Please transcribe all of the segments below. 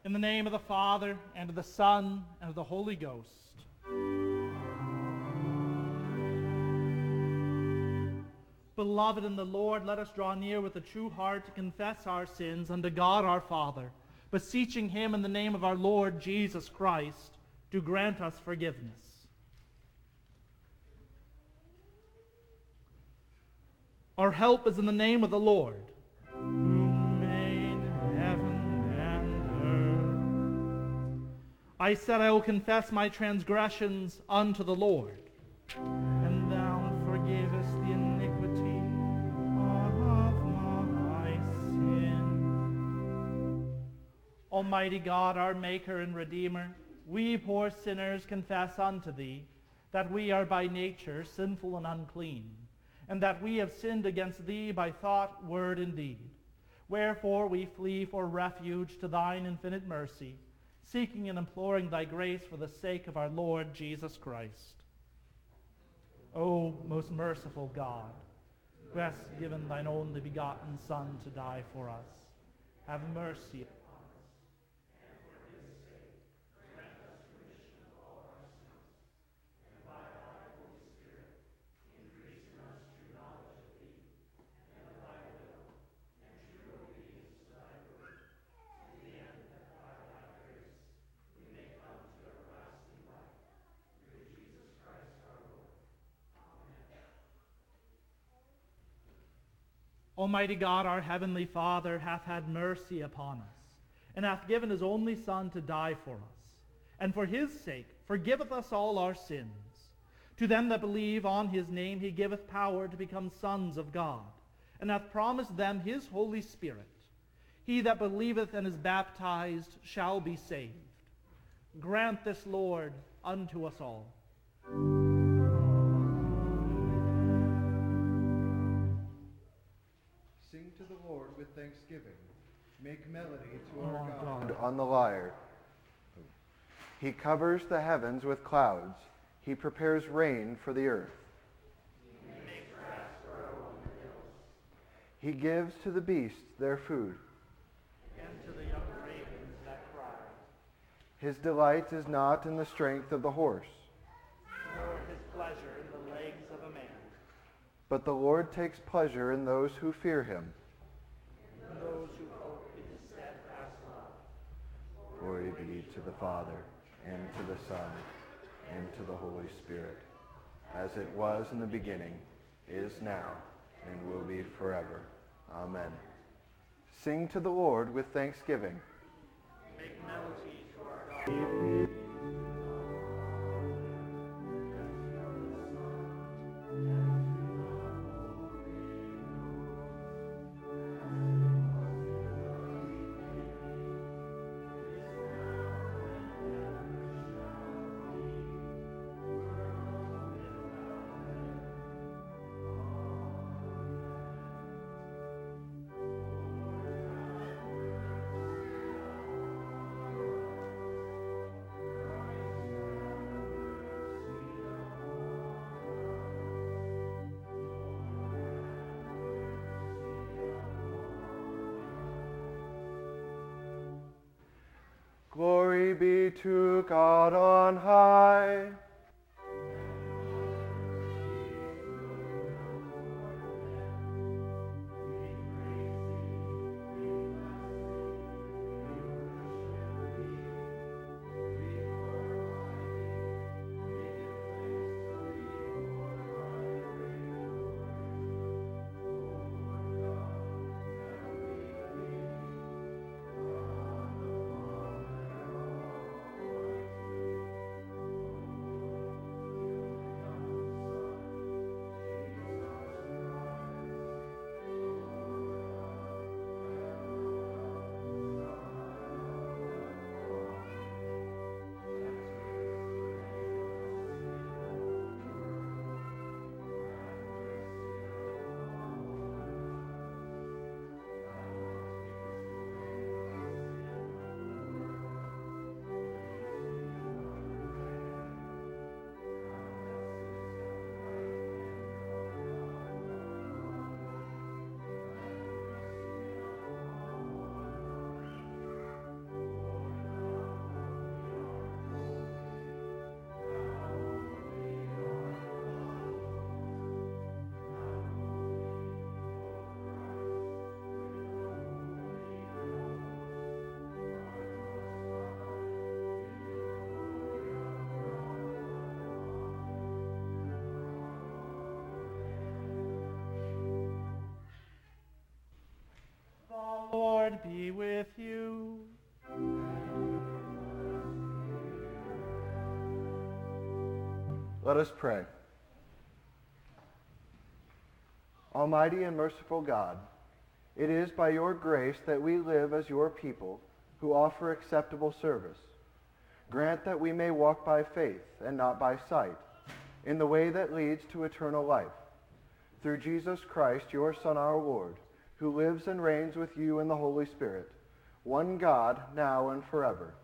In the name of the Father, and of the Son, and of the Holy Ghost. Beloved in the Lord, let us draw near with a true heart to confess our sins unto God our Father, beseeching him in the name of our Lord Jesus Christ to grant us forgiveness. Our help is in the name of the Lord, who made heaven and earth. I said, I will confess my transgressions unto the Lord, and thou forgavest the iniquity of my sin. Almighty God, our Maker and Redeemer, we poor sinners confess unto thee that we are by nature sinful and unclean, and that we have sinned against thee by thought, word, and deed. Wherefore we flee for refuge to thine infinite mercy, seeking and imploring thy grace for the sake of our Lord Jesus Christ. O most merciful God, who hast given thine only begotten Son to die for us, have mercy upon us. Almighty God, our heavenly Father, hath had mercy upon us, and hath given his only Son to die for us, and for his sake forgiveth us all our sins. To them that believe on his name he giveth power to become sons of God, and hath promised them his Holy Spirit. He that believeth and is baptized shall be saved. Grant this, Lord, unto us all. Sing to the Lord with thanksgiving. Make melody to our God on the lyre. He covers the heavens with clouds. He prepares rain for the earth. He makes grass grow on the hills. He gives to the beasts their food, And to the young ravens that cry. His delight is not in the strength of the horse, Nor his pleasure in the legs of a man. but the Lord takes pleasure in those who fear him. And those who hope in his steadfast love. Glory be to the Father, and to the Son, and to the Holy Spirit, as it was in the beginning, is now, and will be forever. Amen. Sing to the Lord with thanksgiving. Make melody to our God. Glory be to God on high. Lord be with you. Let us pray. Almighty and merciful God, it is by your grace that we live as your people who offer acceptable service. Grant that we may walk by faith and not by sight, in the way that leads to eternal life. Through Jesus Christ, your Son, our Lord, who lives and reigns with you in the Holy Spirit, one God, now and forever.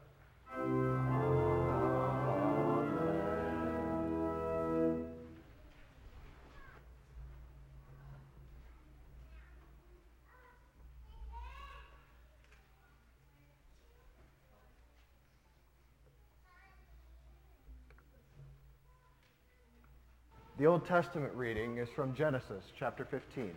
The Old Testament reading is from Genesis chapter 15.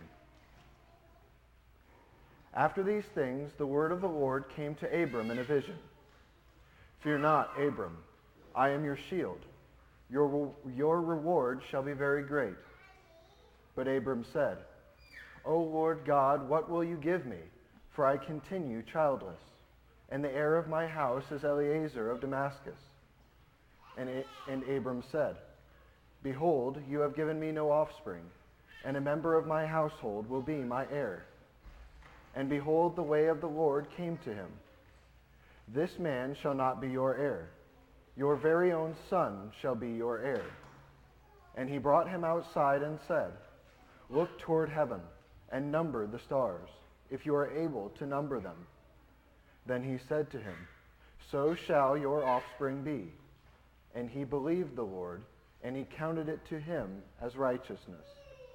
After these things, the word of the Lord came to Abram in a vision. Fear not, Abram, I am your shield. Your reward shall be very great. But Abram said, O Lord God, what will you give me? For I continue childless, and the heir of my house is Eliezer of Damascus. And Abram said, Behold, you have given me no offspring, and a member of my household will be my heir. And behold, the way of the Lord came to him. This man shall not be your heir. Your very own son shall be your heir. And he brought him outside and said, Look toward heaven and number the stars, if you are able to number them. Then he said to him, So shall your offspring be. And he believed the Lord, and he counted it to him as righteousness.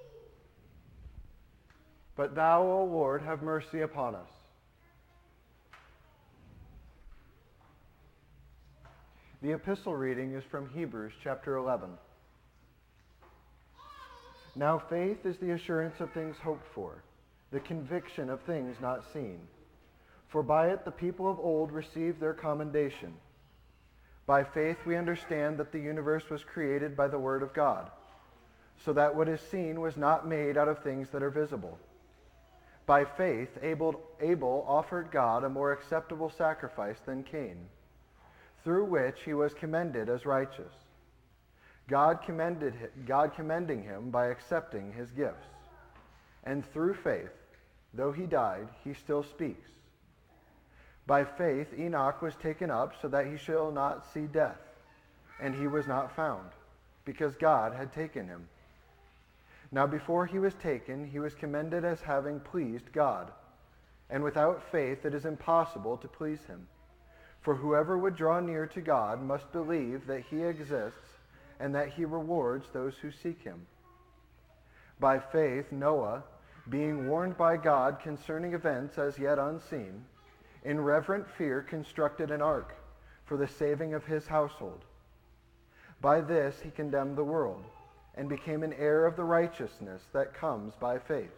But thou, O Lord, have mercy upon us. The epistle reading is from Hebrews chapter 11. Now faith is the assurance of things hoped for, the conviction of things not seen. For by it the people of old received their commendation. By faith we understand that the universe was created by the word of God, so that what is seen was not made out of things that are visible. By faith Abel offered God a more acceptable sacrifice than Cain, through which he was commended as righteous, God commending him by accepting his gifts. And through faith, though he died, he still speaks. By faith Enoch was taken up so that he shall not see death, and he was not found, because God had taken him. Now before he was taken, he was commended as having pleased God. And without faith it is impossible to please him. For whoever would draw near to God must believe that he exists, and that he rewards those who seek him. By faith Noah, being warned by God concerning events as yet unseen, in reverent fear constructed an ark for the saving of his household. By this he condemned the world, and became an heir of the righteousness that comes by faith.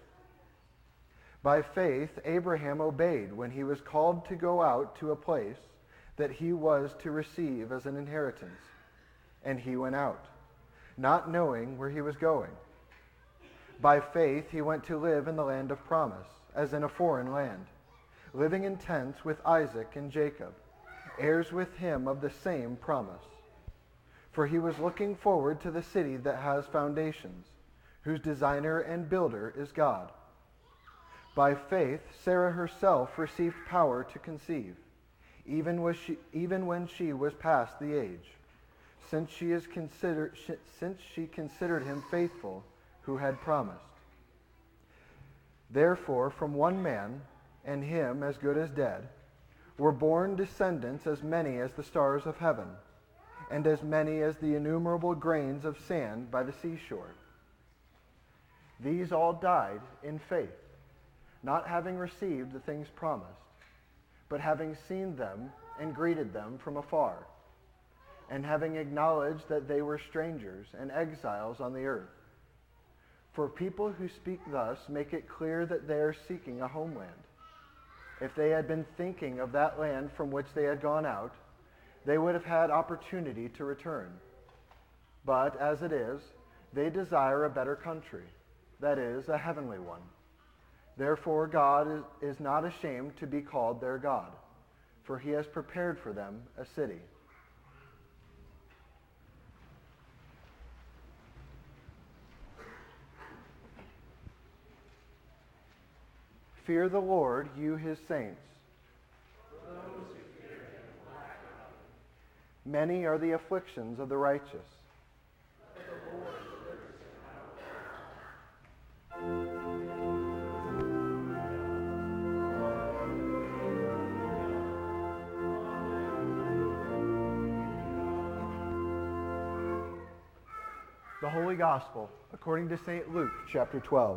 By faith Abraham obeyed when he was called to go out to a place that he was to receive as an inheritance. And he went out, not knowing where he was going. By faith he went to live in the land of promise, as in a foreign land, living in tents with Isaac and Jacob, heirs with him of the same promise. For he was looking forward to the city that has foundations, whose designer and builder is God. By faith Sarah herself received power to conceive, even when she was past the age, since she considered him faithful who had promised. Therefore, from one man, and him as good as dead, were born descendants as many as the stars of heaven, and as many as the innumerable grains of sand by the seashore. These all died in faith, not having received the things promised, but having seen them and greeted them from afar, and having acknowledged that they were strangers and exiles on the earth. For people who speak thus make it clear that they are seeking a homeland. If they had been thinking of that land from which they had gone out, they would have had opportunity to return. But as it is, they desire a better country, that is, a heavenly one. Therefore God is not ashamed to be called their God, for he has prepared for them a city. Fear the Lord, you his saints. Many are the afflictions of the righteous. The Holy Gospel, according to St. Luke, chapter 12.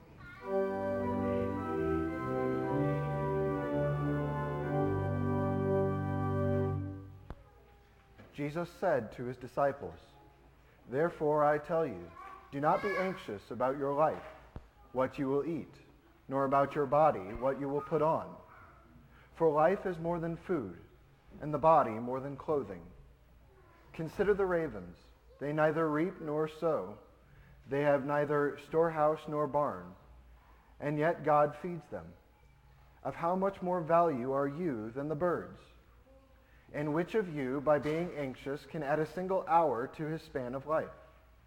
Jesus said to his disciples, "Therefore I tell you, do not be anxious about your life, what you will eat, nor about your body, what you will put on. For life is more than food, and the body more than clothing. Consider the ravens. They neither reap nor sow. They have neither storehouse nor barn, and yet God feeds them. Of how much more value are you than the birds? And which of you, by being anxious, can add a single hour to his span of life?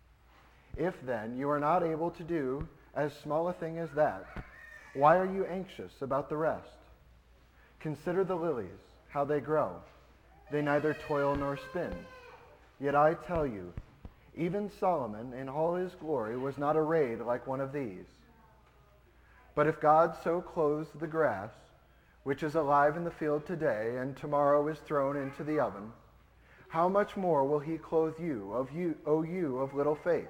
If then you are not able to do as small a thing as that, why are you anxious about the rest? Consider the lilies, how they grow. They neither toil nor spin. Yet I tell you, even Solomon in all his glory was not arrayed like one of these. But if God so clothes the grass, which is alive in the field today and tomorrow is thrown into the oven, how much more will he clothe you, O you of little faith?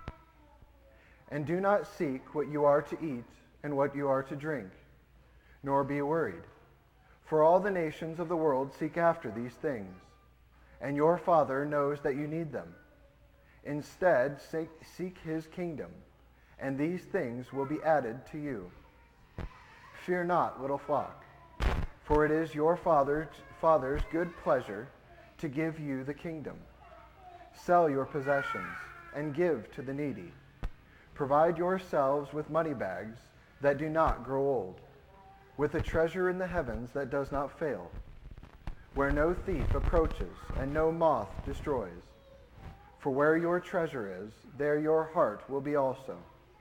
And do not seek what you are to eat and what you are to drink, nor be worried. For all the nations of the world seek after these things, and your Father knows that you need them. Instead, seek his kingdom, and these things will be added to you. Fear not, little flock, for it is your Father's good pleasure to give you the kingdom. Sell your possessions and give to the needy. Provide yourselves with money bags that do not grow old, with a treasure in the heavens that does not fail, where no thief approaches and no moth destroys. For where your treasure is, there your heart will be also.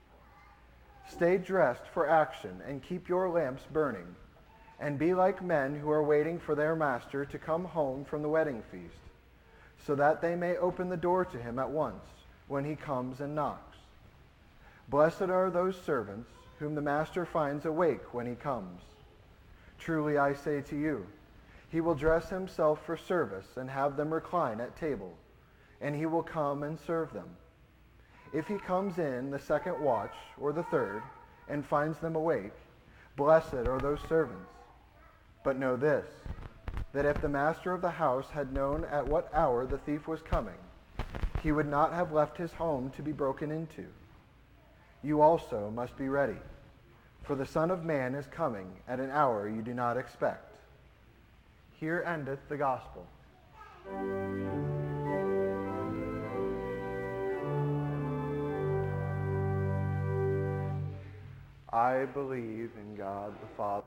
Stay dressed for action and keep your lamps burning, and be like men who are waiting for their master to come home from the wedding feast, so that they may open the door to him at once when he comes and knocks. Blessed are those servants whom the master finds awake when he comes. Truly I say to you, he will dress himself for service and have them recline at table, and he will come and serve them. If he comes in the second watch or the third and finds them awake, blessed are those servants. But know this, that if the master of the house had known at what hour the thief was coming, he would not have left his home to be broken into. You also must be ready, for the Son of Man is coming at an hour you do not expect. Here endeth the gospel. I believe in God the Father.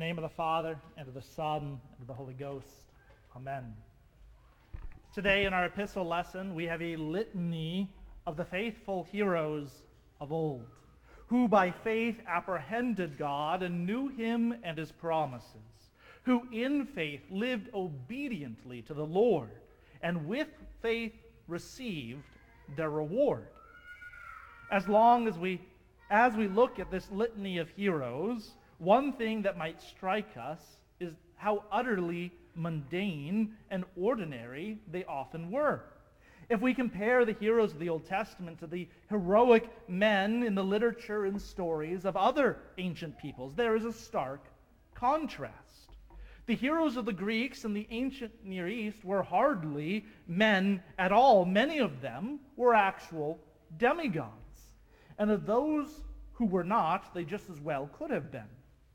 name of the Father, and of the Son, and of the Holy Ghost. Amen. Today in our epistle lesson, we have a litany of the faithful heroes of old, who by faith apprehended God and knew him and his promises, who in faith lived obediently to the Lord, and with faith received their reward. As we look at this litany of heroes, one thing that might strike us is how utterly mundane and ordinary they often were. If we compare the heroes of the Old Testament to the heroic men in the literature and stories of other ancient peoples, there is a stark contrast. The heroes of the Greeks and the ancient Near East were hardly men at all. Many of them were actual demigods. And of those who were not, they just as well could have been.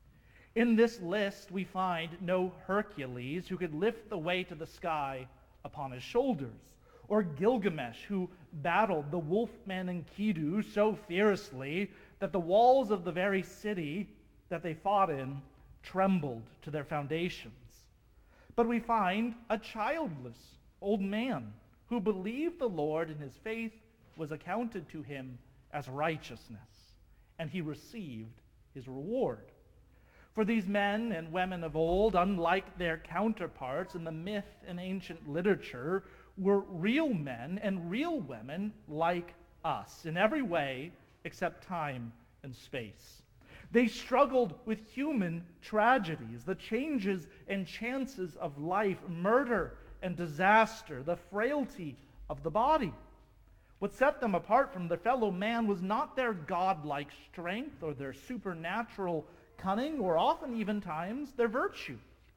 In this list, we find no Hercules who could lift the weight of the sky upon his shoulders, or Gilgamesh who battled the wolfman Enkidu so fiercely that the walls of the very city that they fought in trembled to their foundations. But we find a childless old man who believed the Lord, and his faith was accounted to him as righteousness, and he received his reward. For these men and women of old, unlike their counterparts in the myth and ancient literature, were real men and real women like us in every way except time and space. They struggled with human tragedies, the changes and chances of life, murder and disaster, the frailty of the body. What set them apart from their fellow man was not their godlike strength or their supernatural cunning, or often even times their virtue.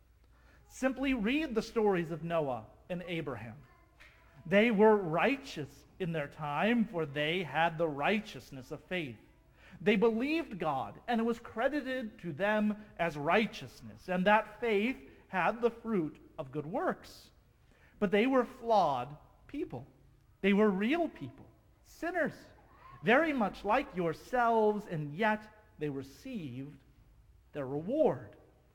Simply read the stories of Noah and Abraham. They were righteous in their time, for they had the righteousness of faith. They believed God, and it was credited to them as righteousness, and that faith had the fruit of good works. But they were flawed people. They were real people, sinners, very much like yourselves, and yet they received their reward.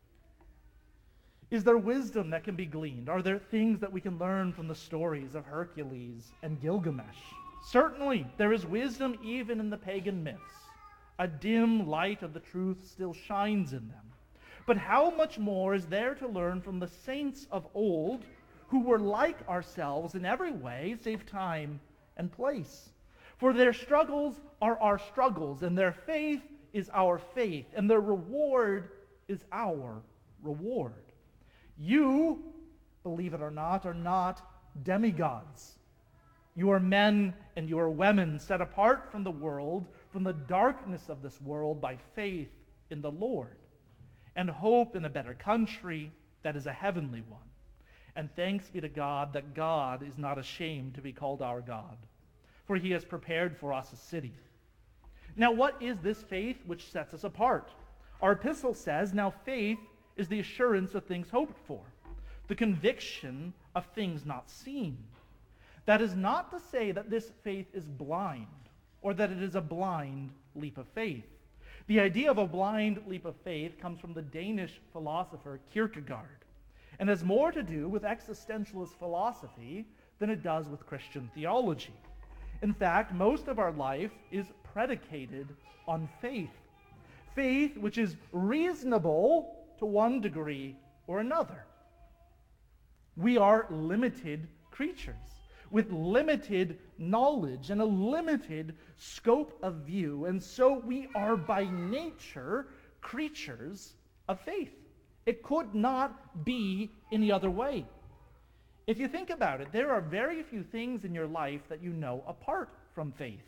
Is there wisdom that can be gleaned? Are there things that we can learn from the stories of Hercules and Gilgamesh? Certainly, there is wisdom even in the pagan myths. A dim light of the truth still shines in them. But how much more is there to learn from the saints of old who were like ourselves in every way save time and place? For their struggles are our struggles, and their faith is our faith, and their reward is our reward. You, believe it or not, are not demigods. You are men and you are women set apart from the world, from the darkness of this world, by faith in the Lord, and hope in a better country that is a heavenly one. And thanks be to God that God is not ashamed to be called our God, for he has prepared for us a city. Now, what is this faith which sets us apart? Our epistle says, now faith is the assurance of things hoped for, the conviction of things not seen. That is not to say that this faith is blind, or that it is a blind leap of faith. The idea of a blind leap of faith comes from the Danish philosopher Kierkegaard, and has more to do with existentialist philosophy than it does with Christian theology. In fact, most of our life is predicated on faith. Faith which is reasonable to one degree or another. We are limited creatures with limited knowledge and a limited scope of view, and so we are by nature creatures of faith. It could not be any other way. If you think about it, there are very few things in your life that you know apart from faith.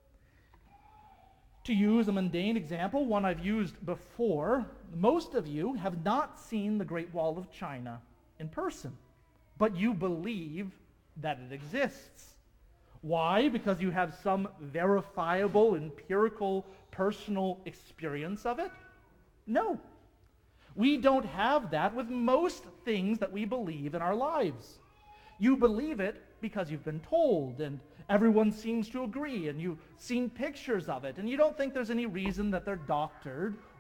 To use a mundane example, one I've used before, most of you have not seen the Great Wall of China in person, but you believe that it exists. Why? Because you have some verifiable, empirical, personal experience of it? No. We don't have that with most things that we believe in our lives. You believe it because you've been told, and everyone seems to agree, and you've seen pictures of it, and you don't think there's any reason that they're doctored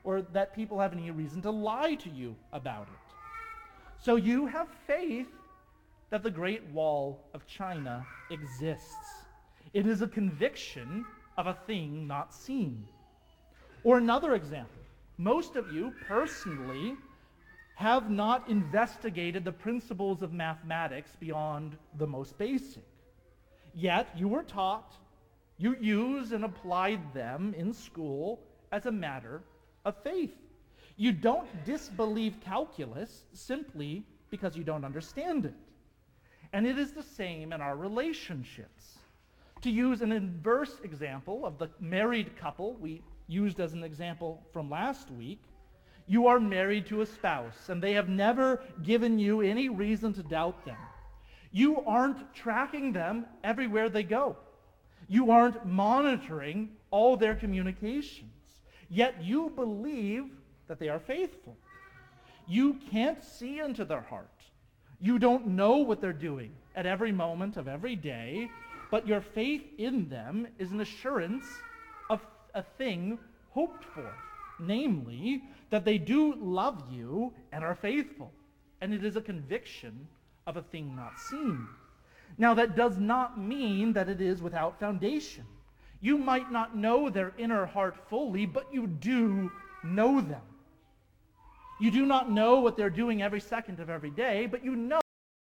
or that people have any reason to lie to you about it. So you have faith that the Great Wall of China exists. It is a conviction of a thing not seen. Or another example, most of you personally have not investigated the principles of mathematics beyond the most basic. Yet you were taught, you used and applied them in school as a matter of faith. You don't disbelieve calculus simply because you don't understand it. And it is the same in our relationships. To use an inverse example of the married couple we used as an example from last week, you are married to a spouse, and they have never given you any reason to doubt them. You aren't tracking them everywhere they go. You aren't monitoring all their communications. Yet you believe that they are faithful. You can't see into their heart. You don't know what they're doing at every moment of every day, but your faith in them is an assurance of a thing hoped for, namely, that they do love you and are faithful. And it is a conviction of a thing not seen. Now, that does not mean that it is without foundation. You might not know their inner heart fully, but you do know them. You do not know what they're doing every second of every day, but you know.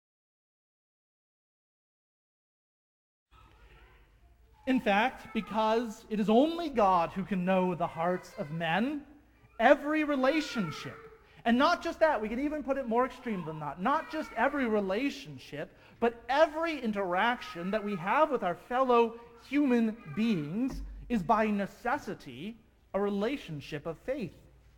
In fact, because it is only God who can know the hearts of men, every relationship, and not just that, we can even put it more extreme than that, not just every relationship, but every interaction that we have with our fellow human beings is by necessity a relationship of faith.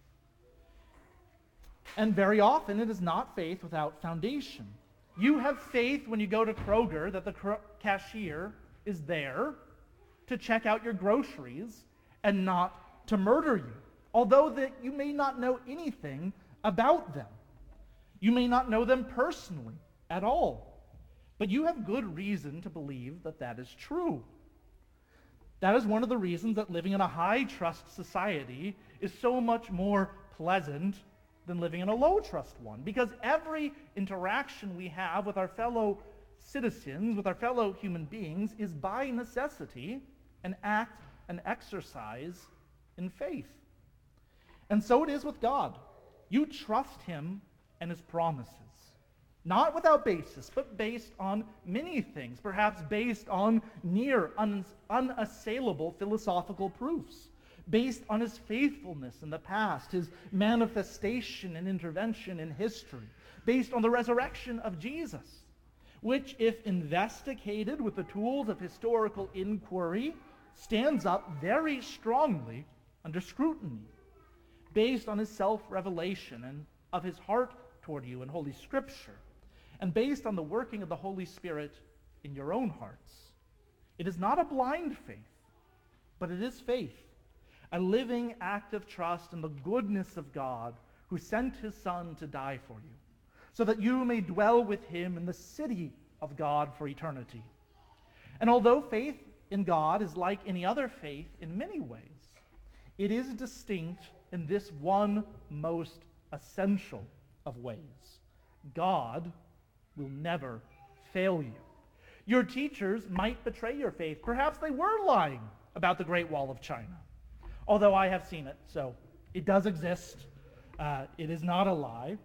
And very often it is not faith without foundation. You have faith when you go to Kroger that the cashier is there to check out your groceries and not to murder you, although that you may not know anything about them. You may not know them personally at all, but you have good reason to believe that that is true. That is one of the reasons that living in a high-trust society is so much more pleasant than living in a low-trust one, because every interaction we have with our fellow citizens, with our fellow human beings, is by necessity an act, an exercise in faith. And so it is with God. You trust him and his promises, not without basis, but based on many things, perhaps based on near unassailable philosophical proofs, based on his faithfulness in the past, his manifestation and intervention in history, based on the resurrection of Jesus, which, if investigated with the tools of historical inquiry, stands up very strongly under scrutiny, based on his self-revelation and of his heart toward you in Holy Scripture, and based on the working of the Holy Spirit in your own hearts. It is not a blind faith, but it is faith, a living act of trust in the goodness of God who sent his Son to die for you, so that you may dwell with him in the city of God for eternity. And although faith in God is like any other faith in many ways, it is distinct in this one most essential of ways. God will never fail you. Your teachers might betray your faith. Perhaps they were lying about the Great Wall of China, although I have seen it, so it does exist. It is not a lie.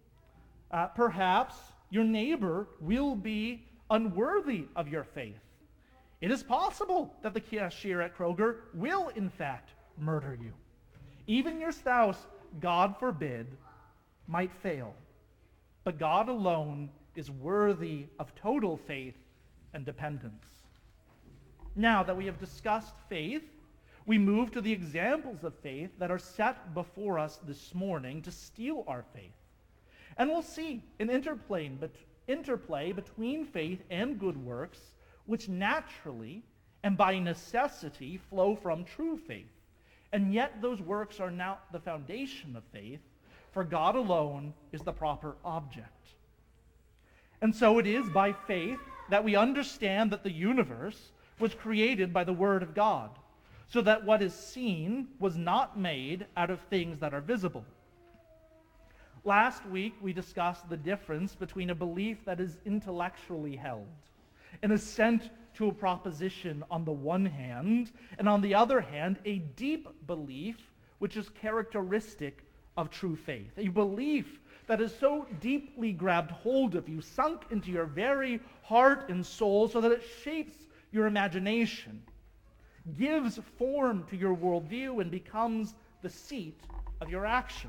Perhaps your neighbor will be unworthy of your faith. It is possible that the cashier at Kroger will, in fact, murder you. Even your spouse, God forbid, might fail. But God alone is worthy of total faith and dependence. Now that we have discussed faith, we move to the examples of faith that are set before us this morning to steel our faith. And we'll see an interplay between faith and good works, which naturally and by necessity flow from true faith. And yet those works are not the foundation of faith, for God alone is the proper object. And so it is by faith that we understand that the universe was created by the Word of God, so that what is seen was not made out of things that are visible. Last week, we discussed the difference between a belief that is intellectually held, an assent to a proposition on the one hand, and on the other hand, a deep belief which is characteristic of true faith. A belief that is so deeply grabbed hold of you, sunk into your very heart and soul, so that it shapes your imagination, gives form to your worldview, and becomes the seat of your action.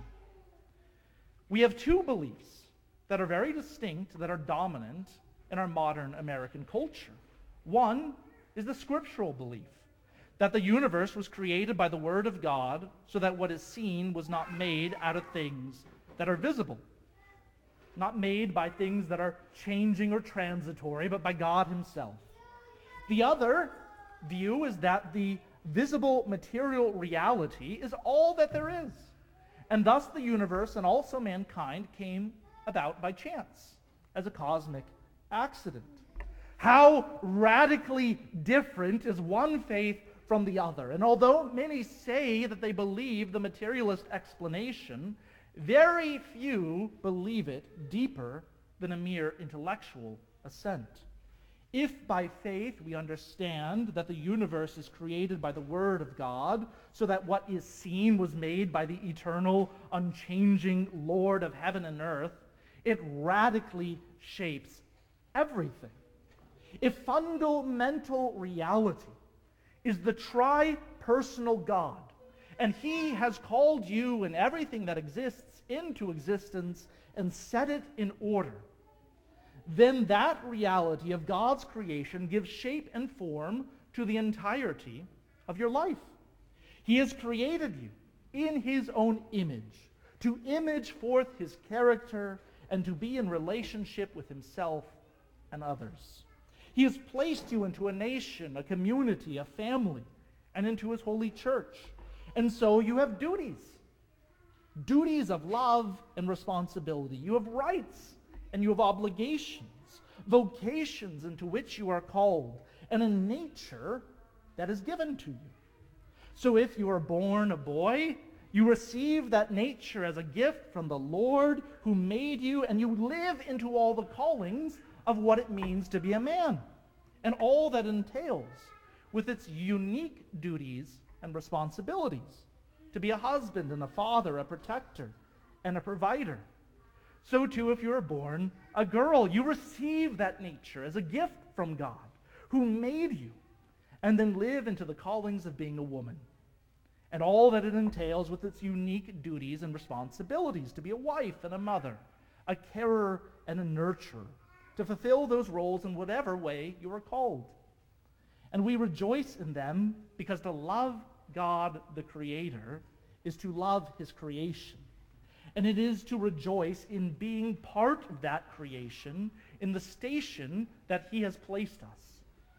We have two beliefs that are very distinct, that are dominant in our modern American culture. One is the scriptural belief that the universe was created by the Word of God, so that what is seen was not made out of things that are visible, not made by things that are changing or transitory, but by God himself. The other view is that the visible material reality is all that there is, and thus the universe and also mankind came about by chance, as a cosmic accident. How radically different is one faith from the other. And although many say that they believe the materialist explanation, very few believe it deeper than a mere intellectual assent. If by faith we understand that the universe is created by the Word of God, so that what is seen was made by the eternal, unchanging Lord of heaven and earth, it radically shapes everything. If fundamental reality is the tri-personal God, and he has called you and everything that exists into existence and set it in order, then that reality of God's creation gives shape and form to the entirety of your life. He has created you in his own image, to image forth his character and to be in relationship with himself and others. He has placed you into a nation, a community, a family, and into his holy church. And so you have duties of love and responsibility. You have rights and you have obligations, vocations into which you are called, and a nature that is given to you. So if you are born a boy, you receive that nature as a gift from the Lord who made you, and you live into all the callings of what it means to be a man, and all that entails with its unique duties and responsibilities, to be a husband and a father, a protector and a provider. So too, if you are born a girl, you receive that nature as a gift from God who made you, and then live into the callings of being a woman, and all that it entails with its unique duties and responsibilities, to be a wife and a mother, a carer and a nurturer, to fulfill those roles in whatever way you are called. And we rejoice in them because to love God the Creator is to love his creation. And it is to rejoice in being part of that creation in the station that he has placed us.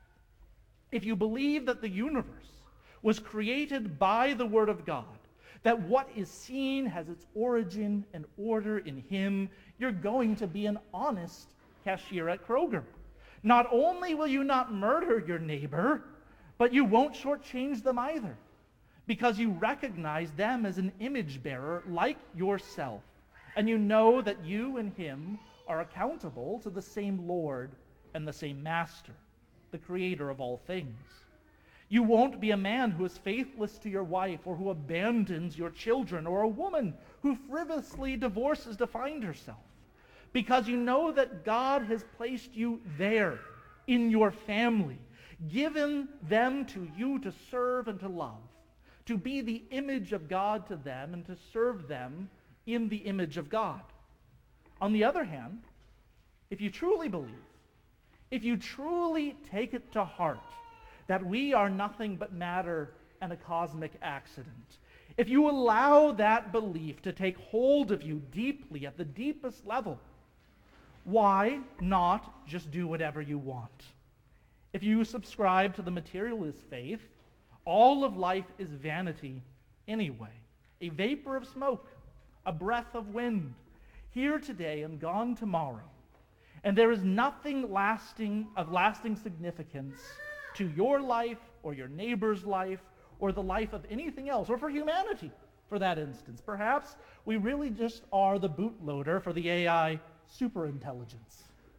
If you believe that the universe was created by the Word of God, that what is seen has its origin and order in him, you're going to be an honest cashier at Kroger. Not only will you not murder your neighbor, but you won't shortchange them either, because you recognize them as an image bearer like yourself, and you know that you and him are accountable to the same Lord and the same Master, the Creator of all things. You won't be a man who is faithless to your wife, or who abandons your children, or a woman who frivolously divorces to find herself, because you know that God has placed you there in your family, given them to you to serve and to love, to be the image of God to them and to serve them in the image of God. On the other hand, if you truly believe, if you truly take it to heart that we are nothing but matter and a cosmic accident, if you allow that belief to take hold of you deeply at the deepest level, why not just do whatever you want? If you subscribe to the materialist faith, all of life is vanity anyway, a vapor of smoke, a breath of wind, here today and gone tomorrow. And there is nothing of lasting significance to your life or your neighbor's life or the life of anything else, or for humanity, for that instance. Perhaps we really just are the bootloader for the AI superintelligence.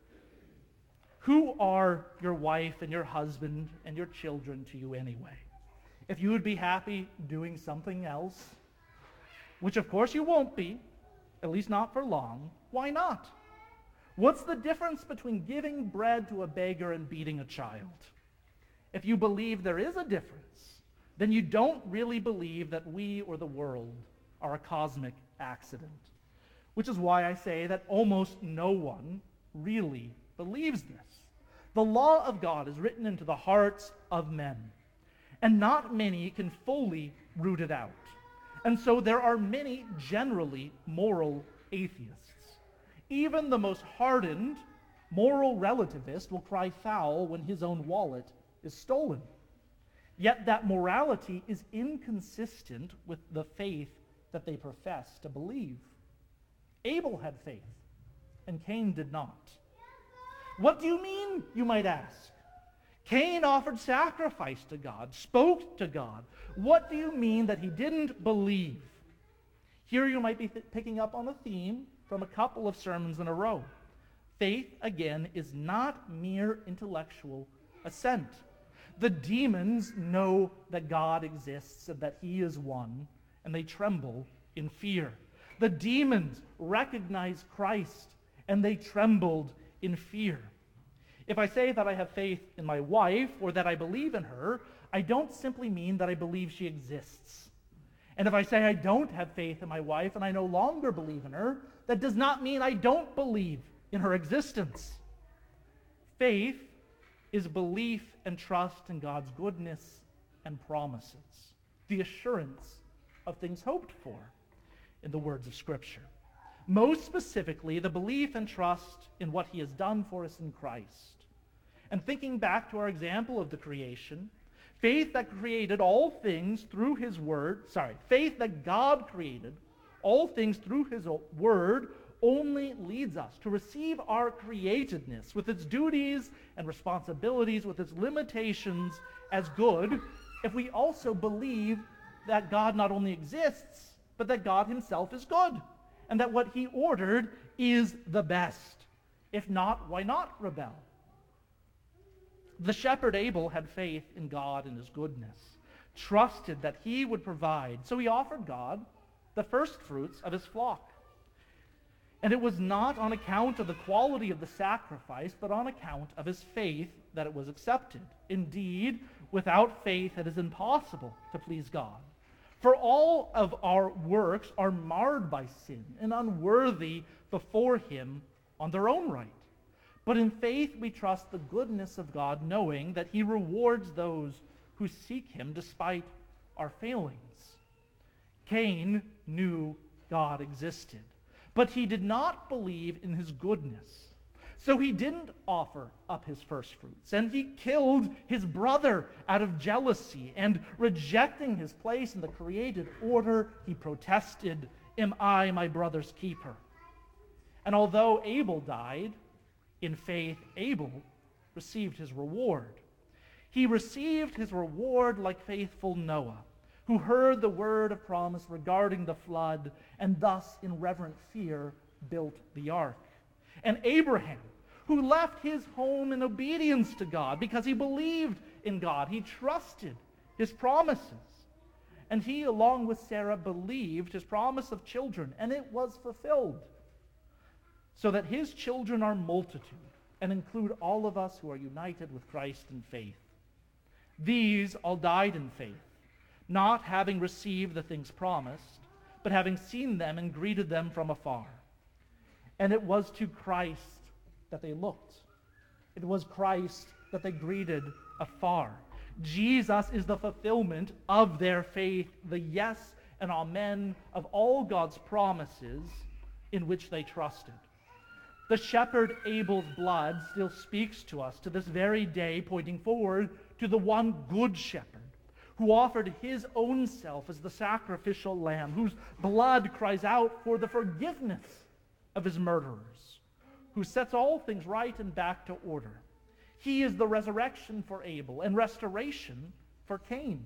Who are your wife and your husband and your children to you anyway? If you would be happy doing something else, which of course you won't be, at least not for long, why not? What's the difference between giving bread to a beggar and beating a child? If you believe there is a difference, then you don't really believe that we or the world are a cosmic accident. Which is why I say that almost no one really believes this. The law of God is written into the hearts of men, and not many can fully root it out. And so there are many generally moral atheists. Even the most hardened moral relativist will cry foul when his own wallet is stolen. Yet that morality is inconsistent with the faith that they profess to believe. Abel had faith, and Cain did not. What do you mean, you might ask? Cain offered sacrifice to God, spoke to God. What do you mean that he didn't believe? Here you might be picking up on a theme from a couple of sermons in a row. Faith, again, is not mere intellectual assent. The demons know that God exists and that he is one, and they tremble in fear. The demons recognize Christ, and they trembled in fear. If I say that I have faith in my wife or that I believe in her, I don't simply mean that I believe she exists. And if I say I don't have faith in my wife and I no longer believe in her, that does not mean I don't believe in her existence. Faith is belief and trust in God's goodness and promises, the assurance of things hoped for, in the words of Scripture. Most specifically, the belief and trust in what he has done for us in Christ. And thinking back to our example of the creation, faith that created all things through his word, faith that God created all things through his word only leads us to receive our createdness with its duties and responsibilities, with its limitations, as good if we also believe that God not only exists, but that God himself is good, and that what he ordered is the best. If not, why not rebel? The shepherd Abel had faith in God and his goodness, trusted that he would provide, so he offered God the first fruits of his flock. And it was not on account of the quality of the sacrifice, but on account of his faith that it was accepted. Indeed, without faith it is impossible to please God. For all of our works are marred by sin and unworthy before him on their own right. But in faith we trust the goodness of God, knowing that he rewards those who seek him despite our failings. Cain knew God existed, but he did not believe in his goodness. So he didn't offer up his first fruits, and he killed his brother out of jealousy, and rejecting his place in the created order, he protested, "Am I my brother's keeper?" And although Abel died, in faith Abel received his reward. He received his reward like faithful Noah, who heard the word of promise regarding the flood, and thus in reverent fear built the ark. And Abraham, who left his home in obedience to God because he believed in God. He trusted his promises. And he, along with Sarah, believed his promise of children, and it was fulfilled. So that his children are multitude, and include all of us who are united with Christ in faith. These all died in faith, not having received the things promised, but having seen them and greeted them from afar. And it was to Christ that they looked. It was Christ that they greeted afar. Jesus is the fulfillment of their faith, the yes and amen of all God's promises in which they trusted. The shepherd Abel's blood still speaks to us to this very day, pointing forward to the one good shepherd who offered his own self as the sacrificial lamb, whose blood cries out for the forgiveness of his murderers, who sets all things right and back to order. He is the resurrection for Abel and restoration for Cain.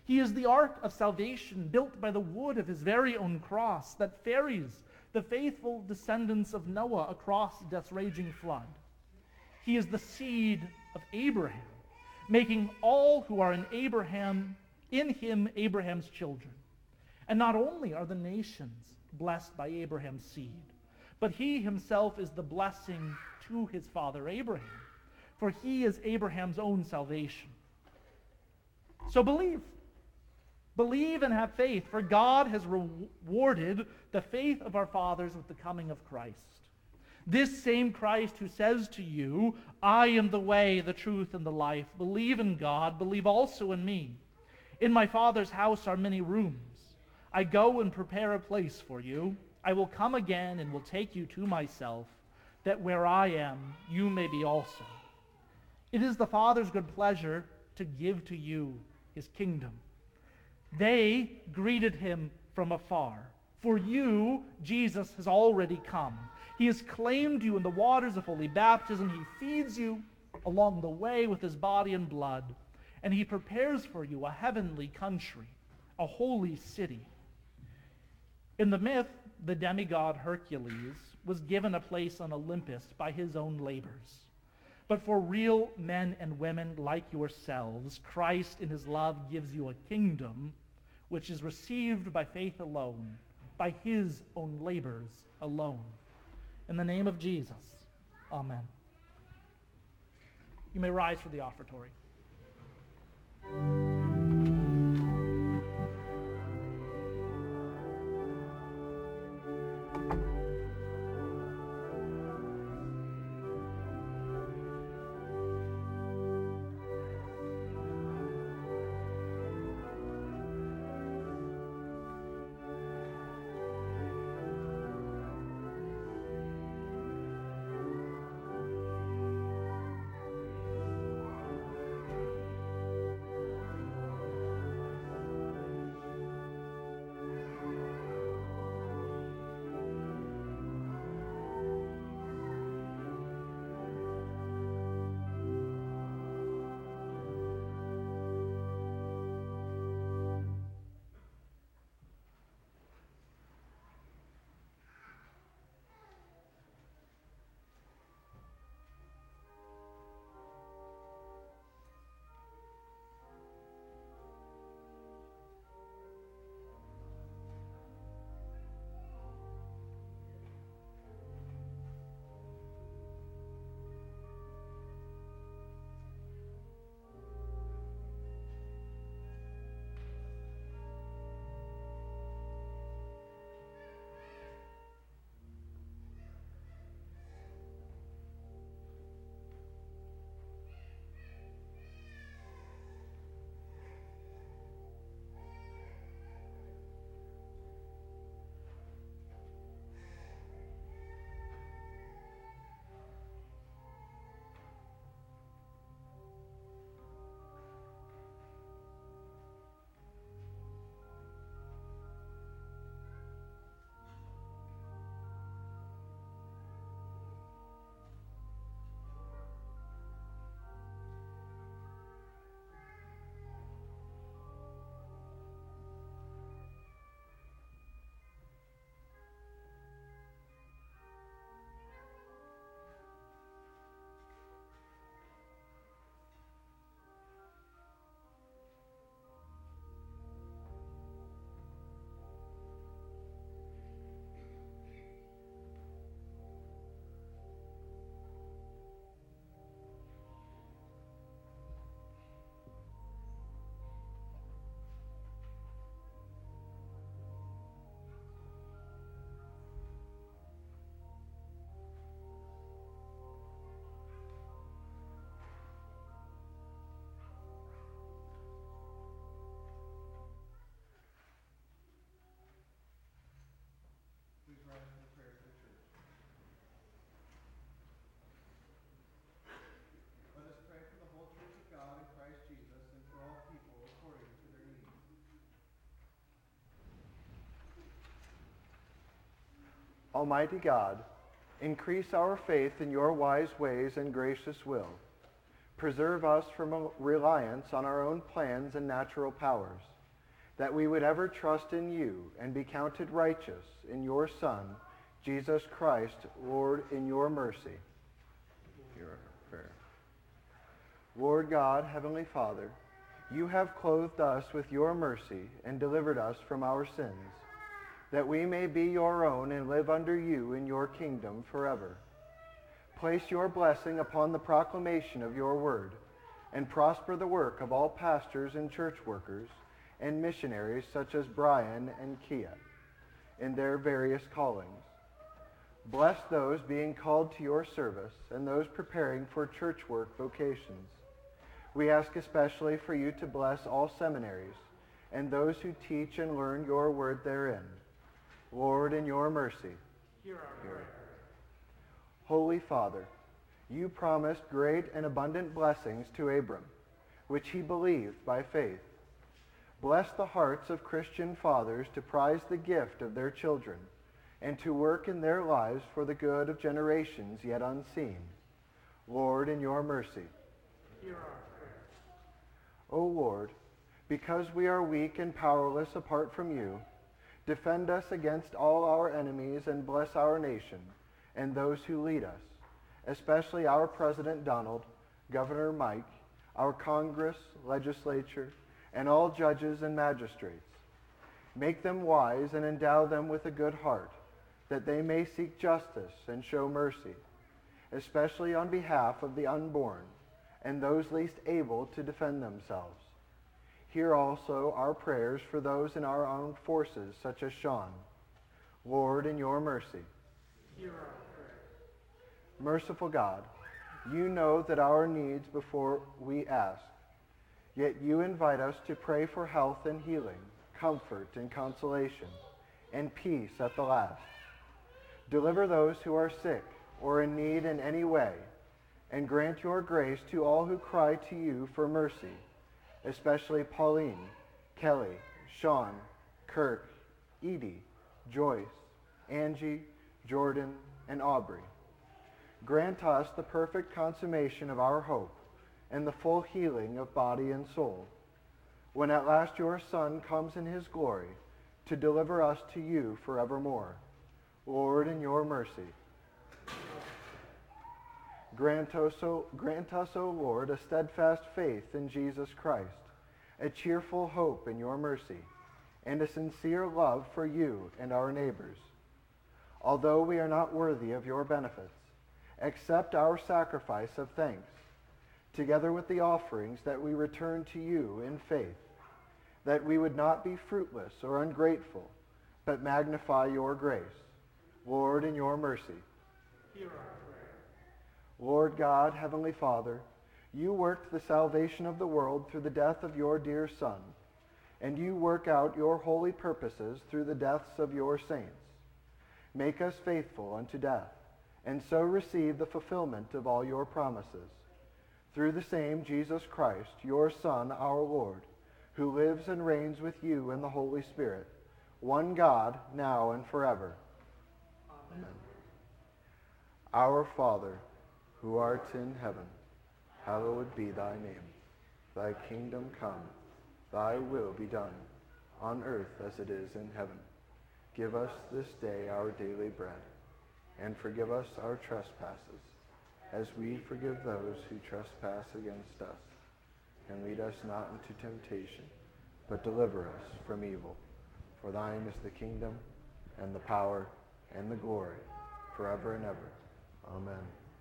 He is the ark of salvation built by the wood of his very own cross that ferries the faithful descendants of Noah across death's raging flood. He is the seed of Abraham, making all who are in him Abraham's children. And not only are the nations blessed by Abraham's seed, but he himself is the blessing to his father Abraham, for he is Abraham's own salvation. So believe. Believe and have faith, for God has rewarded the faith of our fathers with the coming of Christ. This same Christ who says to you, I am the way, the truth, and the life. Believe in God, believe also in me. In my Father's house are many rooms. I go and prepare a place for you. I will come again and will take you to myself, that where I am, you may be also. It is the Father's good pleasure to give to you his kingdom. They greeted him from afar. For you, Jesus has already come. He has claimed you in the waters of holy baptism. He feeds you along the way with his body and blood. And he prepares for you a heavenly country, a holy city. In the myth, the demigod Hercules was given a place on Olympus by his own labors. But for real men and women like yourselves, Christ in his love gives you a kingdom which is received by faith alone, by his own labors alone. In the name of Jesus, amen. You may rise for the offertory. Almighty God, increase our faith in your wise ways and gracious will. Preserve us from a reliance on our own plans and natural powers, that we would ever trust in you and be counted righteous in your Son, Jesus Christ, Lord, in your mercy. Hear our prayer. Lord God, Heavenly Father, you have clothed us with your mercy and delivered us from our sins, that we may be your own and live under you in your kingdom forever. Place your blessing upon the proclamation of your word, and prosper the work of all pastors and church workers and missionaries such as Brian and Kia in their various callings. Bless those being called to your service and those preparing for church work vocations. We ask especially for you to bless all seminaries and those who teach and learn your word therein. Lord, in your mercy, Hear our prayer. Holy Father, you promised great and abundant blessings to Abram, which he believed by faith. Bless the hearts of Christian fathers to prize the gift of their children and to work in their lives for the good of generations yet unseen. Lord, in your mercy. Hear our prayer. O Lord, because we are weak and powerless apart from you, defend us against all our enemies and bless our nation and those who lead us, especially our President Donald, Governor Mike, our Congress, legislature, and all judges and magistrates. Make them wise and endow them with a good heart, that they may seek justice and show mercy, especially on behalf of the unborn and those least able to defend themselves. Hear also our prayers for those in our armed forces, such as Sean. Lord, in your mercy. Hear our prayer. Merciful God, you know that our needs before we ask, yet you invite us to pray for health and healing, comfort and consolation, and peace at the last. Deliver those who are sick or in need in any way, and grant your grace to all who cry to you for mercy, especially Pauline, Kelly, Sean, Kirk, Edie, Joyce, Angie, Jordan, and Aubrey. Grant us the perfect consummation of our hope and the full healing of body and soul, when at last your Son comes in his glory to deliver us to you forevermore. Lord, in your mercy. Grant us, O Lord, a steadfast faith in Jesus Christ, a cheerful hope in your mercy, and a sincere love for you and our neighbors. Although we are not worthy of your benefits, accept our sacrifice of thanks, together with the offerings that we return to you in faith, that we would not be fruitless or ungrateful, but magnify your grace. Lord, in your mercy. Hear our prayer. Lord God, Heavenly Father, you worked the salvation of the world through the death of your dear Son, and you work out your holy purposes through the deaths of your saints. Make us faithful unto death, and so receive the fulfillment of all your promises. Through the same Jesus Christ, your Son, our Lord, who lives and reigns with you in the Holy Spirit, one God, now and forever. Amen. Our Father, who art in heaven, hallowed be thy name. Thy kingdom come, thy will be done, on earth as it is in heaven. Give us this day our daily bread, and forgive us our trespasses, as we forgive those who trespass against us. And lead us not into temptation, but deliver us from evil. For thine is the kingdom, and the power, and the glory, forever and ever. Amen.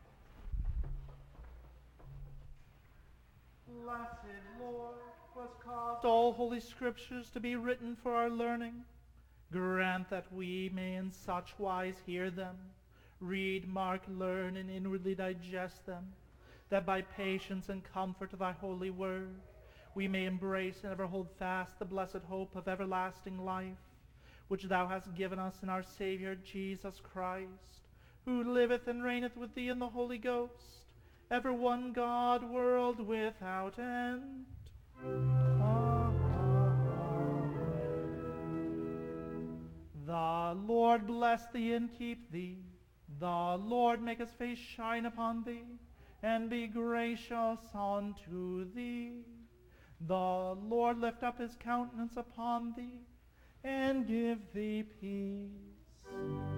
Blessed Lord, who has caused all holy scriptures to be written for our learning, grant that we may in such wise hear them, read, mark, learn, and inwardly digest them, that by patience and comfort of thy holy word we may embrace and ever hold fast the blessed hope of everlasting life, which thou hast given us in our Savior Jesus Christ, who liveth and reigneth with thee in the Holy Ghost, ever one God, world without end. Amen. The Lord bless thee and keep thee. The Lord make his face shine upon thee, and be gracious unto thee. The Lord lift up his countenance upon thee and give thee peace.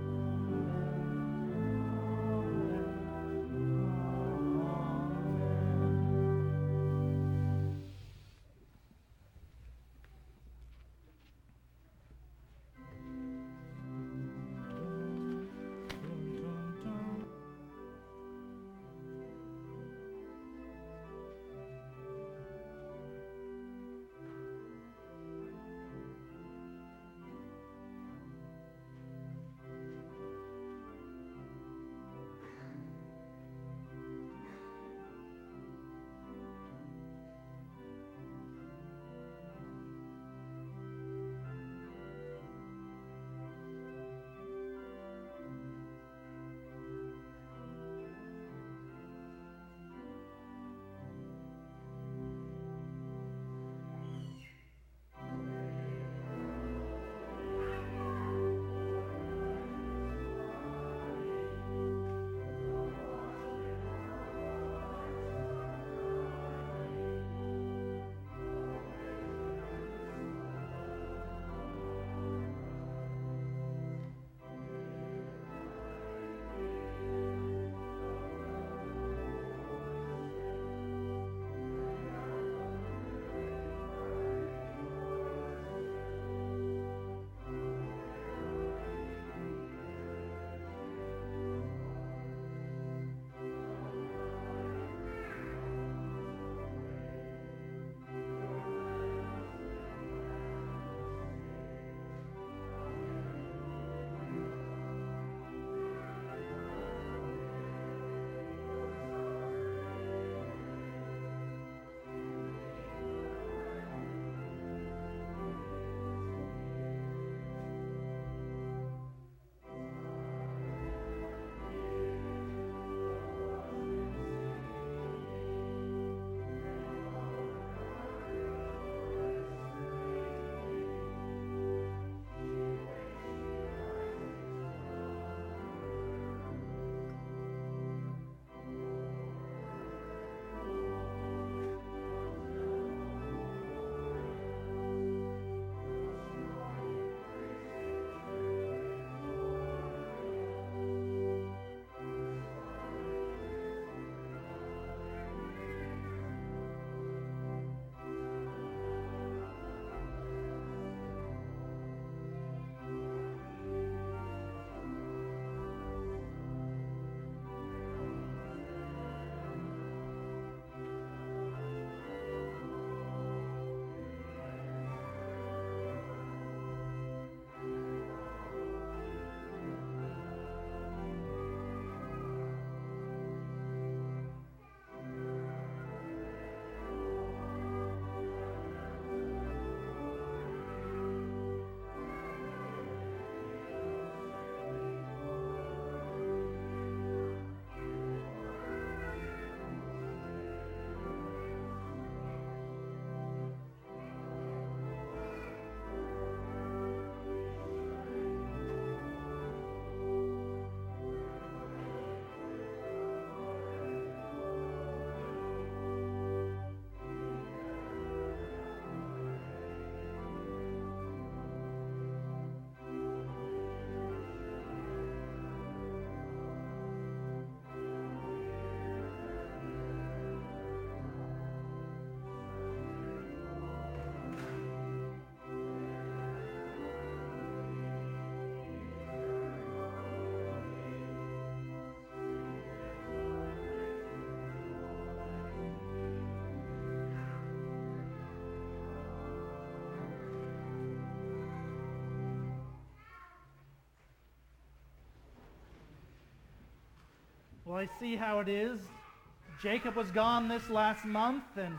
Well, I see how it is. Jacob was gone this last month, and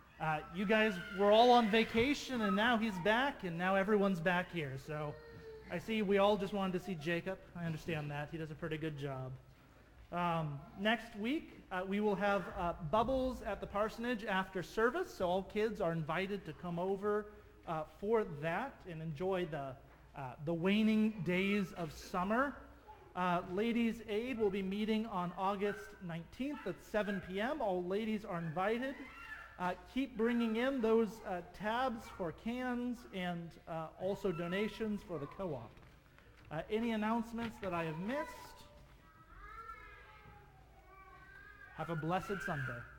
you guys were all on vacation, and now he's back, and now everyone's back here. So I see we all just wanted to see Jacob. I understand that. He does a pretty good job. Next week, we will have bubbles at the parsonage after service, so all kids are invited to come over for that and enjoy the waning days of summer. Ladies' Aid will be meeting on August 19th at 7 p.m. All ladies are invited. Keep bringing in those tabs for cans and also donations for the co-op. Any announcements that I have missed? Have a blessed Sunday.